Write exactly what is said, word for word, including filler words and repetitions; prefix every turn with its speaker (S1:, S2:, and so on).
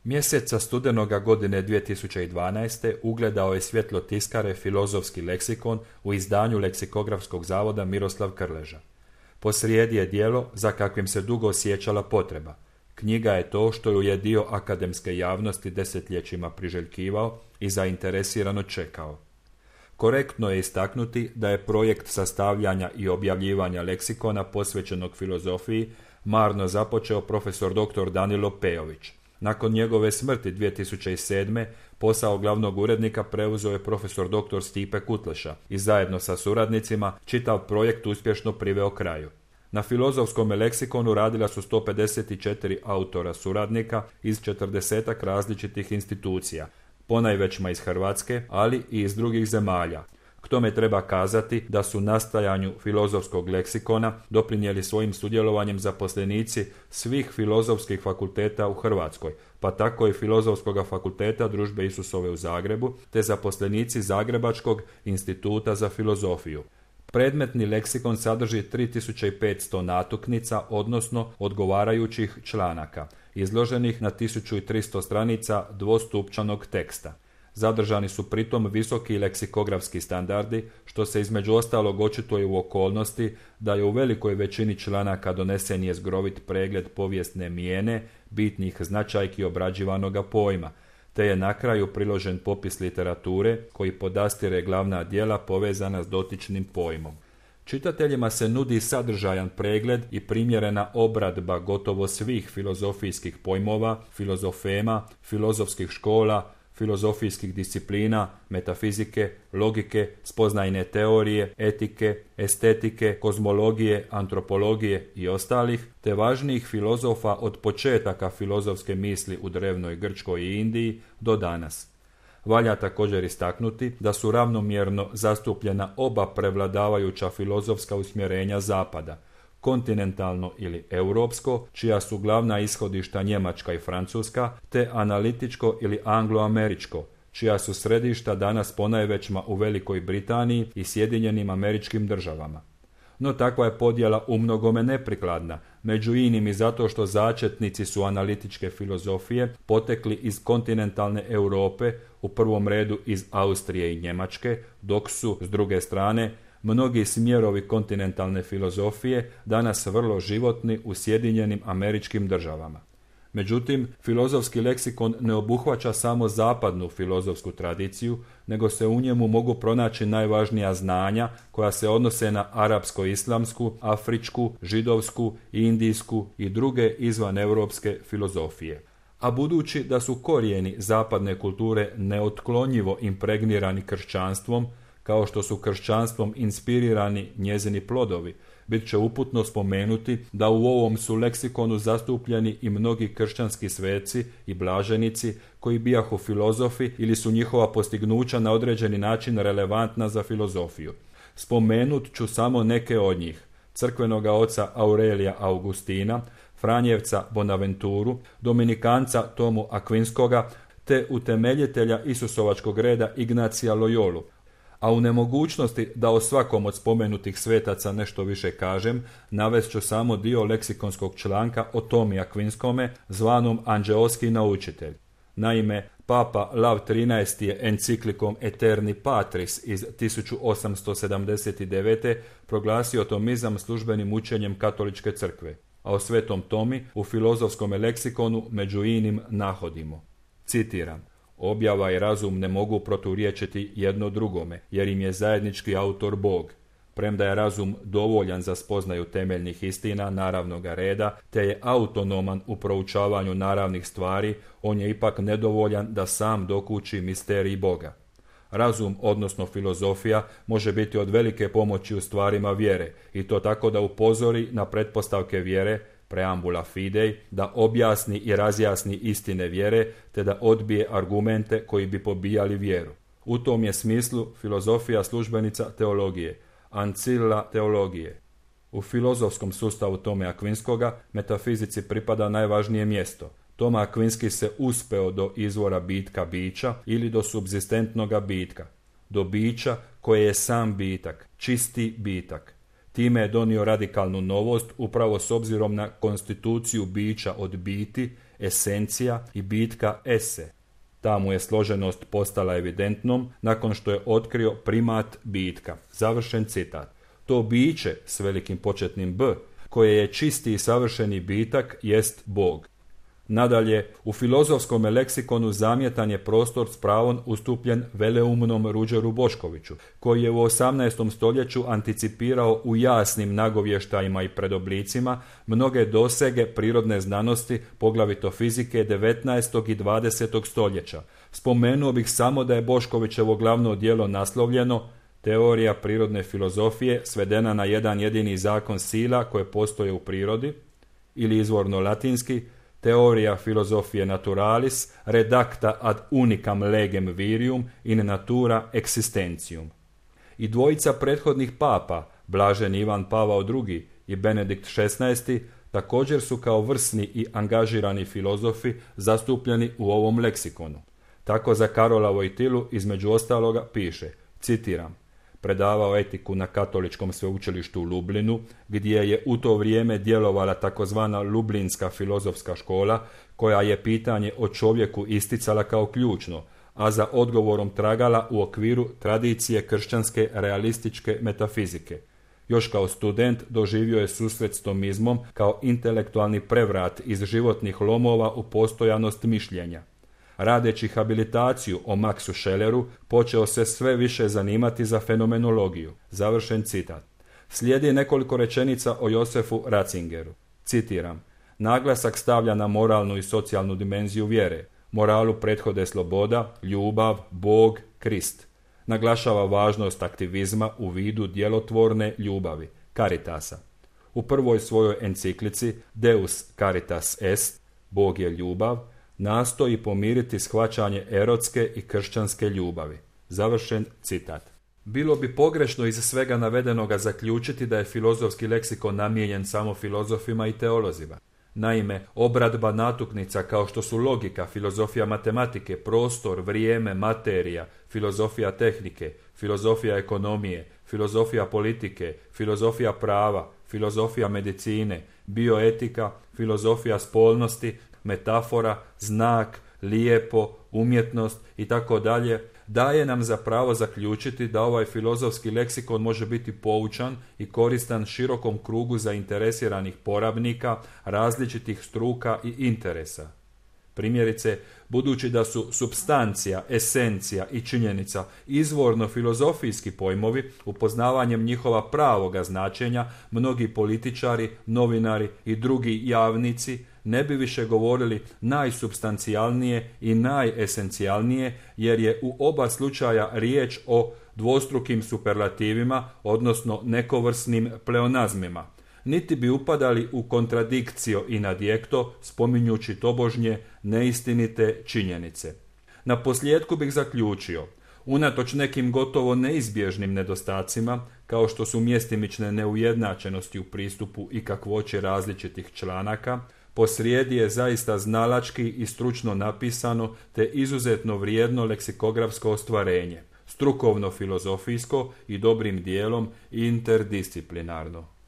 S1: Mjeseca studenoga godine dvije tisuće dvanaeste. ugledao je svjetlo tiskare Filozofski leksikon u izdanju Leksikografskog zavoda Miroslav Krleža. Posrijedi je djelo za kakvim se dugo osjećala potreba. Knjiga je to što ju je dio akademske javnosti desetljećima priželjkivao i zainteresirano čekao. Korektno je istaknuti da je projekt sastavljanja i objavljivanja leksikona posvećenog filozofiji marno započeo profesor doktor Danilo Pejović. Nakon njegove smrti dvije tisuće sedme. posao glavnog urednika preuzeo je profesor doktor Stipe Kutleša i zajedno sa suradnicima čitav projekt uspješno priveo kraju. Na filozofskom leksikonu radila su sto pedeset četiri autora suradnika iz četrdesetak različitih institucija, ponajvećima iz Hrvatske, ali i iz drugih zemalja. K tome treba kazati da su nastajanju filozofskog leksikona doprinijeli svojim sudjelovanjem zaposlenici svih filozofskih fakulteta u Hrvatskoj, pa tako i Filozofskog fakulteta Družbe Isusove u Zagrebu, te zaposlenici Zagrebačkog instituta za filozofiju. Predmetni leksikon sadrži tri tisuće petsto natuknica, odnosno odgovarajućih članaka, izloženih na tisuću tristo stranica dvostupčanog teksta. Zadržani su pritom visoki leksikografski standardi, što se između ostalog očituje u okolnosti da je u velikoj većini članaka donesen je zgrovit pregled povijesne mijene, bitnih značajki obrađivanoga pojma, te je na kraju priložen popis literature koji podastire glavna djela povezana s dotičnim pojmom. Čitateljima se nudi sadržajan pregled i primjerena obradba gotovo svih filozofijskih pojmova, filozofema, filozofskih škola, filozofijskih disciplina, metafizike, logike, spoznajne teorije, etike, estetike, kozmologije, antropologije i ostalih, te važnijih filozofa od početaka filozofske misli u drevnoj Grčkoj i Indiji do danas. Valja također istaknuti da su ravnomjerno zastupljena oba prevladavajuća filozofska usmjerenja Zapada, kontinentalno ili europsko, čija su glavna ishodišta Njemačka i Francuska, te analitičko ili angloameričko, čija su središta danas ponajvećima u Velikoj Britaniji i Sjedinjenim Američkim Državama. No takva je podjela umnogome neprikladna, među inim i zato što začetnici su analitičke filozofije potekli iz kontinentalne Europe, u prvom redu iz Austrije i Njemačke, dok su, s druge strane, mnogi smjerovi kontinentalne filozofije danas vrlo životni u Sjedinjenim Američkim Državama. Međutim, filozofski leksikon ne obuhvaća samo zapadnu filozofsku tradiciju, nego se u njemu mogu pronaći najvažnija znanja koja se odnose na arapsko-islamsku, afričku, židovsku, indijsku i druge izvaneuropske filozofije. A budući da su korijeni zapadne kulture neotklonjivo impregnirani kršćanstvom, kao što su kršćanstvom inspirirani njezini plodovi, bit će uputno spomenuti da u ovom su leksikonu zastupljeni i mnogi kršćanski sveci i blaženici koji bijahu filozofi ili su njihova postignuća na određeni način relevantna za filozofiju. Spomenut ću samo neke od njih: crkvenoga oca Aurelija Augustina, Franjevca Bonaventuru, Dominikanca Tomu Akvinskoga, te utemeljitelja Isusovačkog reda Ignacija Loyolu. A u nemogućnosti da o svakom od spomenutih svetaca nešto više kažem, navest ću samo dio leksikonskog članka o Tomi Akvinskome, zvanom Anđeoski naučitelj. Naime, Papa Lav trinaesti je enciklikom Eterni Patris iz tisuću osamsto sedamdeset devete. proglasio tomizam službenim učenjem katoličke crkve, a o svetom Tomi u filozofskom leksikonu među inim nahodimo. Citiram: objava i razum ne mogu proturječiti jedno drugome, jer im je zajednički autor Bog. Premda je razum dovoljan za spoznaju temeljnih istina naravnoga reda, te je autonoman u proučavanju naravnih stvari, on je ipak nedovoljan da sam dokuči misterij Boga. Razum, odnosno filozofija, može biti od velike pomoći u stvarima vjere, i to tako da upozori na pretpostavke vjere, preambula fidei, da objasni i razjasni istine vjere, te da odbije argumente koji bi pobijali vjeru. U tom je smislu filozofija službenica teologije, ancilla teologije. U filozofskom sustavu Tome Akvinskoga metafizici pripada najvažnije mjesto. Toma Akvinski se uspeo do izvora bitka bića ili do subzistentnoga bitka, do bića koje je sam bitak, čisti bitak. Time je donio radikalnu novost upravo s obzirom na konstituciju bića od biti, esencija i bitka ese. Ta mu je složenost postala evidentnom nakon što je otkrio primat bitka. Završen citat. To biće s velikim početnim B, koje je čisti i savršeni bitak, jest Bog. Nadalje, u filozofskom leksikonu zamjetan je prostor s pravom ustupljen veleumnom Ruđeru Boškoviću, koji je u osamnaestom stoljeću anticipirao u jasnim nagovještajima i predoblicima mnoge dosege prirodne znanosti, poglavito fizike devetnaestog i dvadesetog stoljeća. Spomenuo bih samo da je Boškovićevo glavno djelo naslovljeno Teorija prirodne filozofije svedena na jedan jedini zakon sila koje postoje u prirodi, ili izvorno latinski Teorija filozofije naturalis redacta ad unicam legem virium in natura existentium. I dvojica prethodnih papa, blaženi Ivan Pavao drugi i Benedikt šesnaesti, također su kao vrsni i angažirani filozofi zastupljeni u ovom leksikonu. Tako za Karola Vojtilu između ostaloga piše, citiram, predavao etiku na Katoličkom sveučilištu u Lublinu, gdje je u to vrijeme djelovala takozvana Lublinska filozofska škola, koja je pitanje o čovjeku isticala kao ključno, a za odgovorom tragala u okviru tradicije kršćanske realističke metafizike. Još kao student doživio je susret s tomizmom kao intelektualni prevrat iz životnih lomova u postojanost mišljenja. Radeći habilitaciju o Maxu Schelleru, počeo se sve više zanimati za fenomenologiju. Završen citat. Slijedi nekoliko rečenica o Josefu Ratzingeru. Citiram, naglasak stavlja na moralnu i socijalnu dimenziju vjere. Moralu prethode sloboda, ljubav, Bog, Krist. Naglašava važnost aktivizma u vidu djelotvorne ljubavi, Caritasa. U prvoj svojoj enciklici Deus Caritas Est, Bog je ljubav, nastoji pomiriti shvaćanje erotske i kršćanske ljubavi. Završen citat. Bilo bi pogrešno iz svega navedenoga zaključiti da je filozofski leksikon namijenjen samo filozofima i teolozima. Naime, obradba natuknica kao što su logika, filozofija matematike, prostor, vrijeme, materija, filozofija tehnike, filozofija ekonomije, filozofija politike, filozofija prava, filozofija medicine, bioetika, filozofija spolnosti, metafora, znak, lijepo, umjetnost i tako dalje, daje nam za pravo zaključiti da ovaj filozofski leksikon može biti poučan i koristan širokom krugu zainteresiranih porabnika različitih struka i interesa. Primjerice, budući da su supstancija, esencija i činjenica izvorno filozofijski pojmovi, upoznavanjem njihova pravoga značenja, mnogi političari, novinari i drugi javnici ne bi više govorili najsupstancijalnije i najesencijalnije, jer je u oba slučaja riječ o dvostrukim superlativima, odnosno nekovrsnim pleonazmima. Niti bi upadali u kontradikcio in adjekto, spominjući tobožnje neistinite činjenice. Na posljedku bih zaključio, unatoč nekim gotovo neizbježnim nedostacima, kao što su mjestimične neujednačenosti u pristupu i kakvoći različitih članaka, posrijedi je zaista znalački i stručno napisano te izuzetno vrijedno leksikografsko ostvarenje, strukovno filozofijsko i dobrim dijelom interdisciplinarno.